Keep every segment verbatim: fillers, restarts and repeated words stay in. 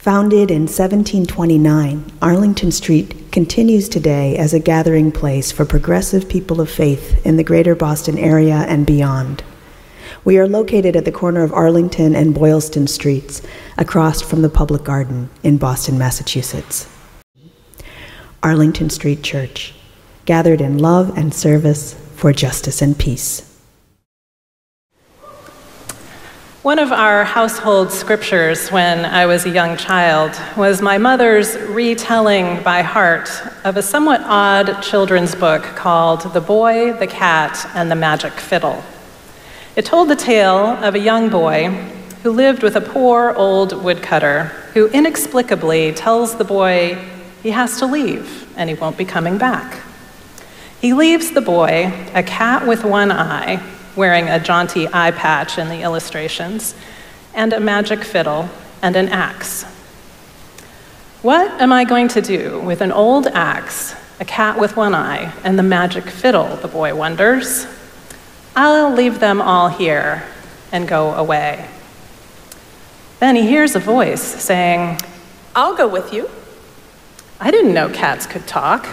Founded in seventeen twenty-nine, Arlington Street continues today as a gathering place for progressive people of faith in the greater Boston area and beyond. We are located at the corner of Arlington and Boylston Streets, across from the Public Garden in Boston, Massachusetts. Arlington Street Church, gathered in love and service for justice and peace. One of our household scriptures when I was a young child was my mother's retelling by heart of a somewhat odd children's book called The Boy, the Cat, and the Magic Fiddle. It told the tale of a young boy who lived with a poor old woodcutter who inexplicably tells the boy he has to leave and he won't be coming back. He leaves the boy, a cat with one eye, wearing a jaunty eye patch in the illustrations, and a magic fiddle and an axe. What am I going to do with an old axe, a cat with one eye, and the magic fiddle, the boy wonders. I'll leave them all here and go away. Then he hears a voice saying, I'll go with you. I didn't know cats could talk.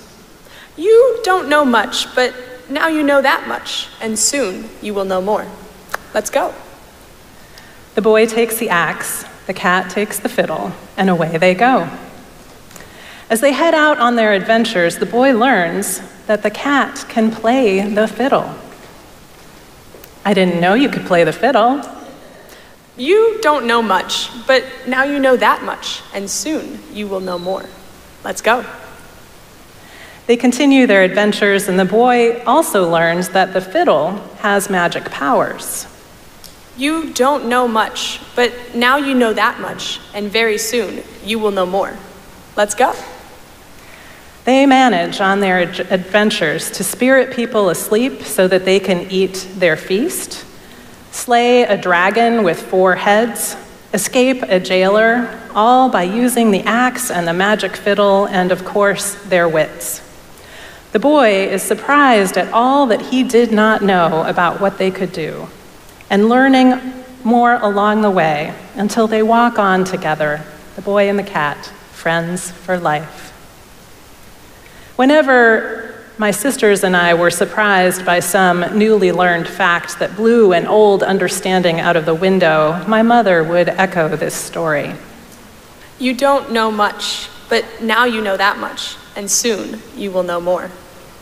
You don't know much, but now you know that much, and soon you will know more. Let's go. The boy takes the axe, the cat takes the fiddle, and away they go. As they head out on their adventures, the boy learns that the cat can play the fiddle. I didn't know you could play the fiddle. You don't know much, but now you know that much, and soon you will know more. Let's go. They continue their adventures, and the boy also learns that the fiddle has magic powers. You don't know much, but now you know that much, and very soon you will know more. Let's go. They manage on their ad- adventures to spirit people asleep so that they can eat their feast, slay a dragon with four heads, escape a jailer, all by using the axe and the magic fiddle and, of course, their wits. The boy is surprised at all that he did not know about what they could do, and learning more along the way until they walk on together, the boy and the cat, friends for life. Whenever my sisters and I were surprised by some newly learned fact that blew an old understanding out of the window, my mother would echo this story. You don't know much, but now you know that much, and soon you will know more.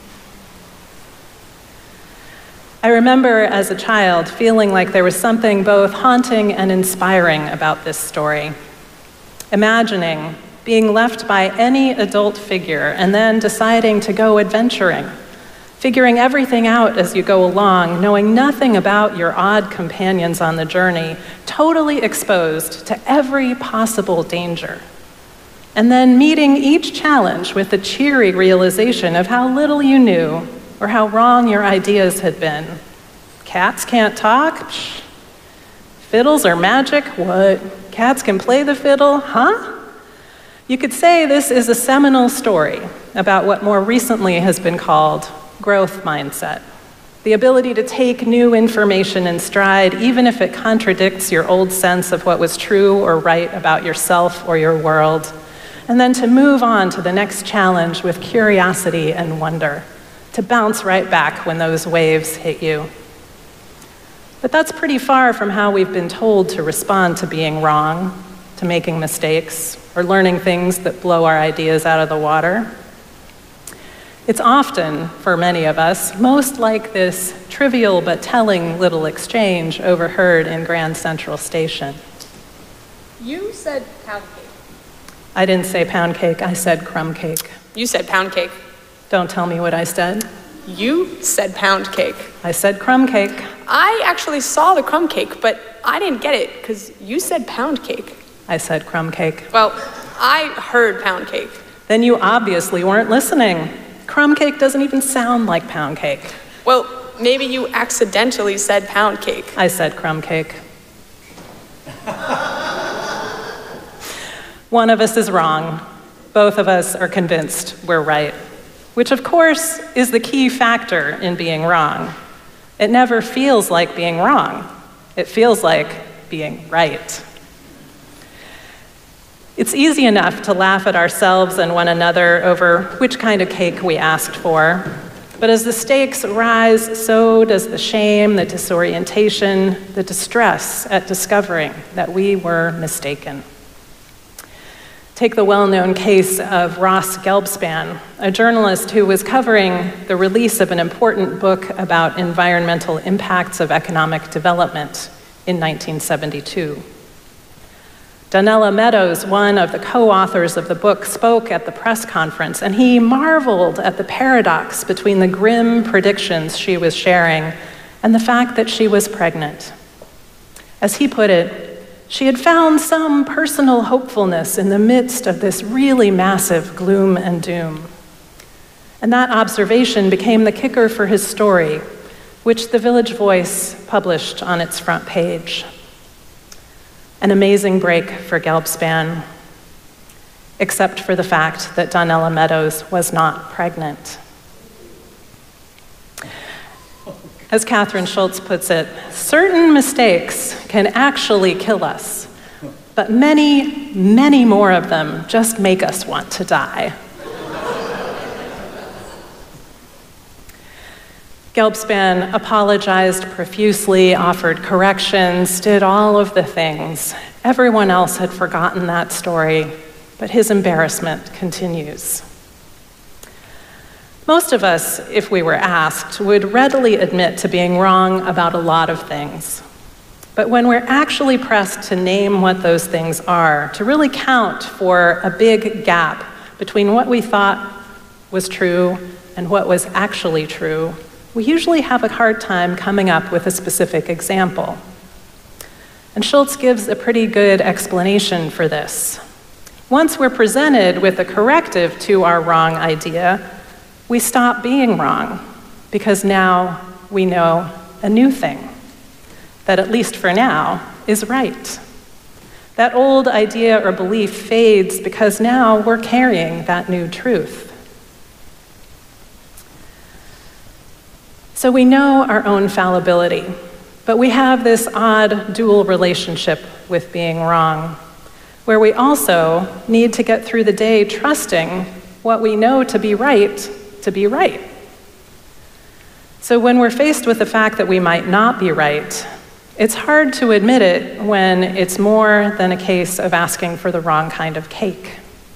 I remember as a child feeling like there was something both haunting and inspiring about this story. Imagining being left by any adult figure and then deciding to go adventuring, figuring everything out as you go along, knowing nothing about your odd companions on the journey, totally exposed to every possible danger. And then meeting each challenge with the cheery realization of how little you knew or how wrong your ideas had been. Cats can't talk? Psh. Fiddles are magic? What? Cats can play the fiddle? Huh? You could say this is a seminal story about what more recently has been called growth mindset. The ability to take new information in stride, even if it contradicts your old sense of what was true or right about yourself or your world, and then to move on to the next challenge with curiosity and wonder, to bounce right back when those waves hit you. But that's pretty far from how we've been told to respond to being wrong, to making mistakes, or learning things that blow our ideas out of the water. It's often, for many of us, most like this trivial but telling little exchange overheard in Grand Central Station. You said pound cake. I didn't say pound cake, I said crumb cake. You said pound cake. Don't tell me what I said. You said pound cake. I said crumb cake. I actually saw the crumb cake, but I didn't get it because you said pound cake. I said crumb cake. Well, I heard pound cake. Then you obviously weren't listening. Crumb cake doesn't even sound like pound cake. Well, maybe you accidentally said pound cake. I said crumb cake. One of us is wrong. Both of us are convinced we're right, which of course is the key factor in being wrong. It never feels like being wrong. It feels like being right. It's easy enough to laugh at ourselves and one another over which kind of cake we asked for. But as the stakes rise, so does the shame, the disorientation, the distress at discovering that we were mistaken. Take the well-known case of Ross Gelbspan, a journalist who was covering the release of an important book about environmental impacts of economic development in nineteen seventy-two. Donella Meadows, one of the co-authors of the book, spoke at the press conference, and he marveled at the paradox between the grim predictions she was sharing and the fact that she was pregnant. As he put it, she had found some personal hopefulness in the midst of this really massive gloom and doom. And that observation became the kicker for his story, which the Village Voice published on its front page. An amazing break for Gelbspan, except for the fact that Donella Meadows was not pregnant. As Catherine Schultz puts it, certain mistakes can actually kill us, but many, many more of them just make us want to die. Gelbspan apologized profusely, offered corrections, did all of the things. Everyone else had forgotten that story, but his embarrassment continues. Most of us, if we were asked, would readily admit to being wrong about a lot of things. But when we're actually pressed to name what those things are, to really count for a big gap between what we thought was true and what was actually true, we usually have a hard time coming up with a specific example. And Schultz gives a pretty good explanation for this. Once we're presented with a corrective to our wrong idea, we stop being wrong, because now we know a new thing that, at least for now, is right. That old idea or belief fades because now we're carrying that new truth. So we know our own fallibility, but we have this odd dual relationship with being wrong, where we also need to get through the day trusting what we know to be right to be right. So when we're faced with the fact that we might not be right, it's hard to admit it when it's more than a case of asking for the wrong kind of cake.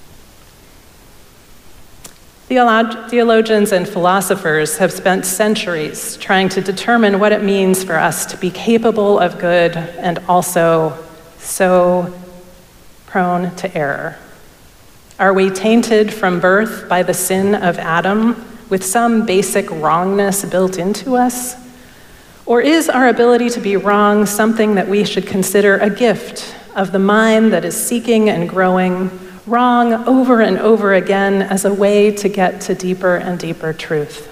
Theolog- theologians and philosophers have spent centuries trying to determine what it means for us to be capable of good and also so prone to error. Are we tainted from birth by the sin of Adam with some basic wrongness built into us? Or is our ability to be wrong something that we should consider a gift of the mind that is seeking and growing, wrong over and over again as a way to get to deeper and deeper truth?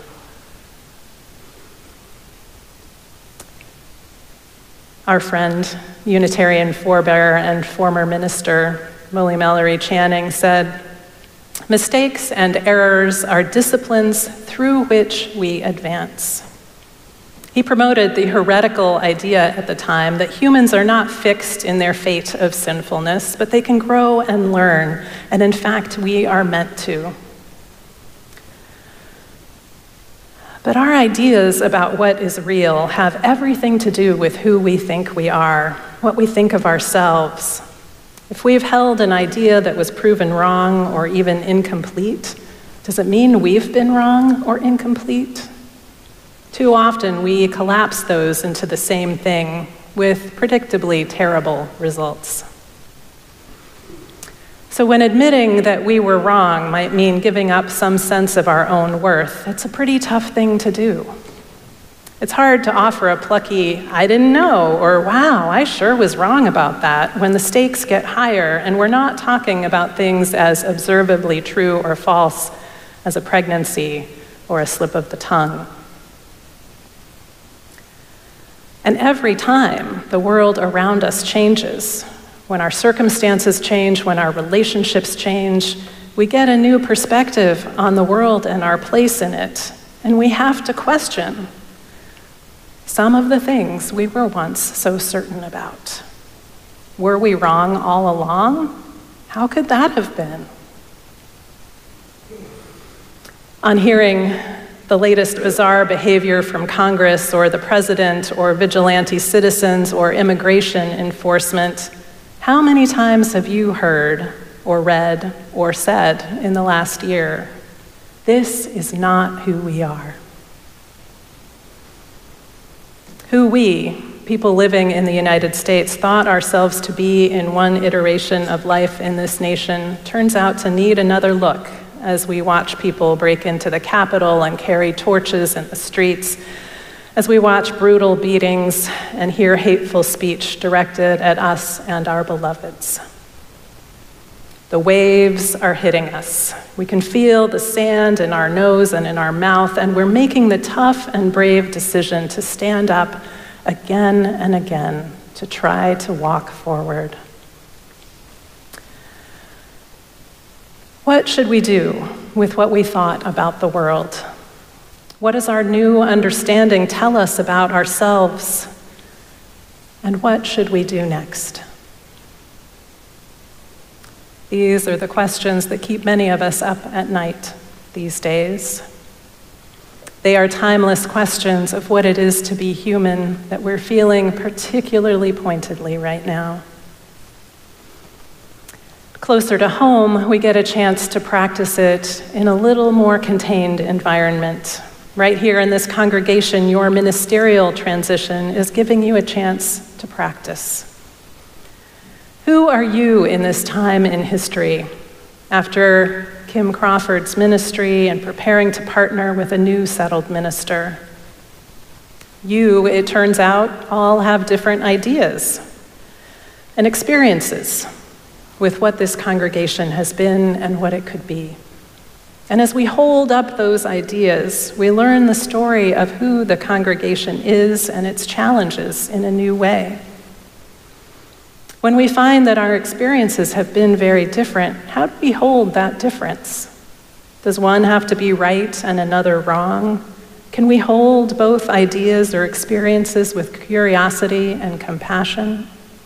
Our friend, Unitarian forebearer and former minister, Moly Mallory Channing, said, "Mistakes and errors are disciplines through which we advance." He promoted the heretical idea at the time that humans are not fixed in their fate of sinfulness, but they can grow and learn, and in fact, we are meant to. But our ideas about what is real have everything to do with who we think we are, what we think of ourselves. If we've held an idea that was proven wrong or even incomplete, does it mean we've been wrong or incomplete? Too often we collapse those into the same thing with predictably terrible results. So when admitting that we were wrong might mean giving up some sense of our own worth, it's a pretty tough thing to do. It's hard to offer a plucky, "I didn't know," or "wow, I sure was wrong about that," when the stakes get higher and we're not talking about things as observably true or false as a pregnancy or a slip of the tongue. And every time the world around us changes, when our circumstances change, when our relationships change, we get a new perspective on the world and our place in it, and we have to question some of the things we were once so certain about. Were we wrong all along? How could that have been? On hearing the latest bizarre behavior from Congress or the president or vigilante citizens or immigration enforcement, how many times have you heard or read or said in the last year, "This is not who we are"? Who we, people living in the United States, thought ourselves to be in one iteration of life in this nation turns out to need another look as we watch people break into the Capitol and carry torches in the streets, as we watch brutal beatings and hear hateful speech directed at us and our beloveds. The waves are hitting us. We can feel the sand in our nose and in our mouth, and we're making the tough and brave decision to stand up again and again to try to walk forward. What should we do with what we thought about the world? What does our new understanding tell us about ourselves? And what should we do next? These are the questions that keep many of us up at night these days. They are timeless questions of what it is to be human that we're feeling particularly pointedly right now. Closer to home, we get a chance to practice it in a little more contained environment. Right here in this congregation, your ministerial transition is giving you a chance to practice. Who are you in this time in history? After Kim Crawford's ministry and preparing to partner with a new settled minister. You, it turns out, all have different ideas and experiences with what this congregation has been and what it could be. And as we hold up those ideas, we learn the story of who the congregation is and its challenges in a new way. When we find that our experiences have been very different, how do we hold that difference? Does one have to be right and another wrong? Can we hold both ideas or experiences with curiosity and compassion?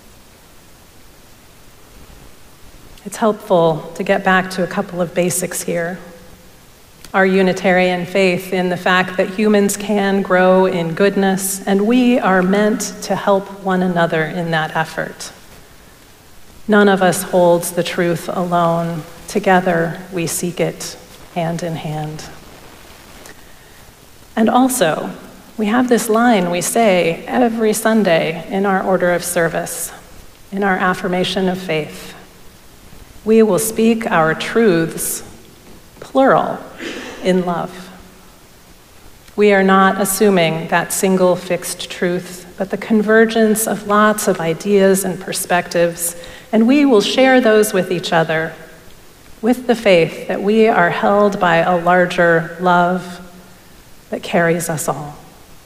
It's helpful to get back to a couple of basics here. Our Unitarian faith in the fact that humans can grow in goodness, and we are meant to help one another in that effort. None of us holds the truth alone. Together, we seek it hand in hand. And also, we have this line we say every Sunday in our order of service, in our affirmation of faith. We will speak our truths, plural, in love. We are not assuming that single fixed truth, but the convergence of lots of ideas and perspectives, and we will share those with each other, with the faith that we are held by a larger love that carries us all.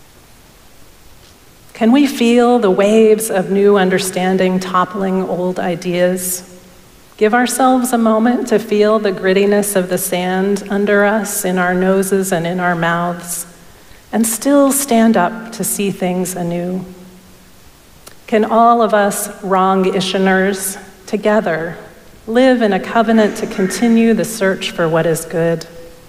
Can we feel the waves of new understanding toppling old ideas? Give ourselves a moment to feel the grittiness of the sand under us, in our noses and in our mouths, and still stand up to see things anew. Can all of us wrong-issioners together live in a covenant to continue the search for what is good?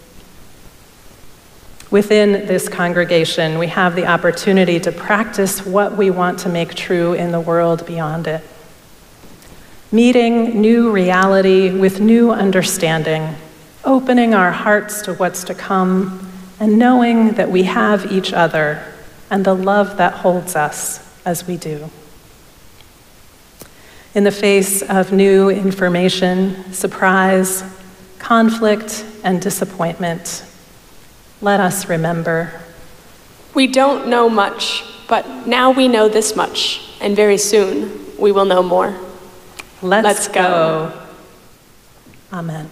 Within this congregation, we have the opportunity to practice what we want to make true in the world beyond it. Meeting new reality with new understanding, opening our hearts to what's to come, and knowing that we have each other and the love that holds us as we do. In the face of new information, surprise, conflict, and disappointment, let us remember. We don't know much, but now we know this much, and very soon we will know more. Let's, Let's go. go. Amen.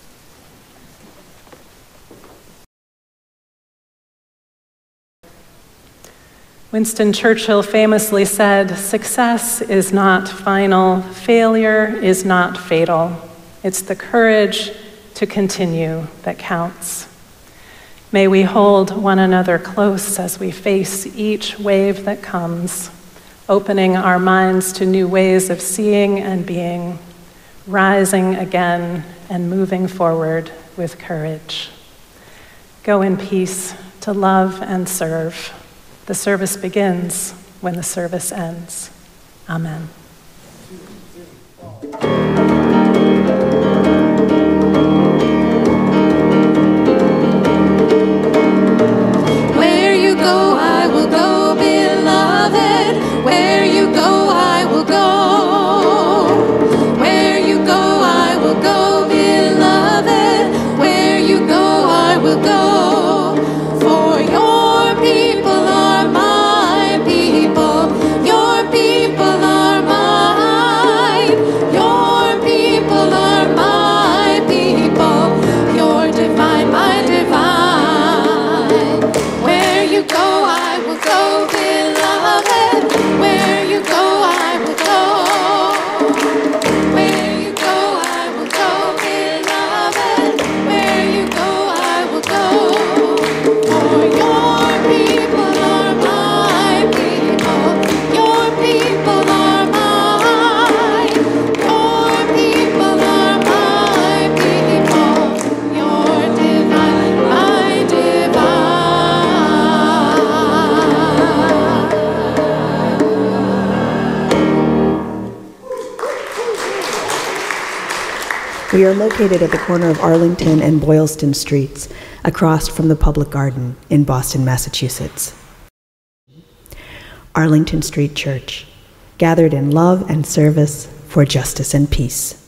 Winston Churchill famously said, "Success is not final, failure is not fatal. It's the courage to continue that counts." May we hold one another close as we face each wave that comes, opening our minds to new ways of seeing and being, rising again and moving forward with courage. Go in peace to love and serve. The service begins when the service ends. Amen. Where you go, I will go, beloved. Where you go, I will go. Where you go, I will go, beloved. Where you go, I will go. For your people are my people. Your people are mine. Your people are my people. Your divine, my divine. Where you go, I will go, beloved. Where you go, I will go. Where you go, I will go, beloved. Where you go, I will go. For your people are my people. Your people are mine. Your people are my people. Your divine, my divine. We are located at the corner of Arlington and Boylston Streets, across from the Public Garden in Boston, Massachusetts. Arlington Street Church, gathered in love and service for justice and peace.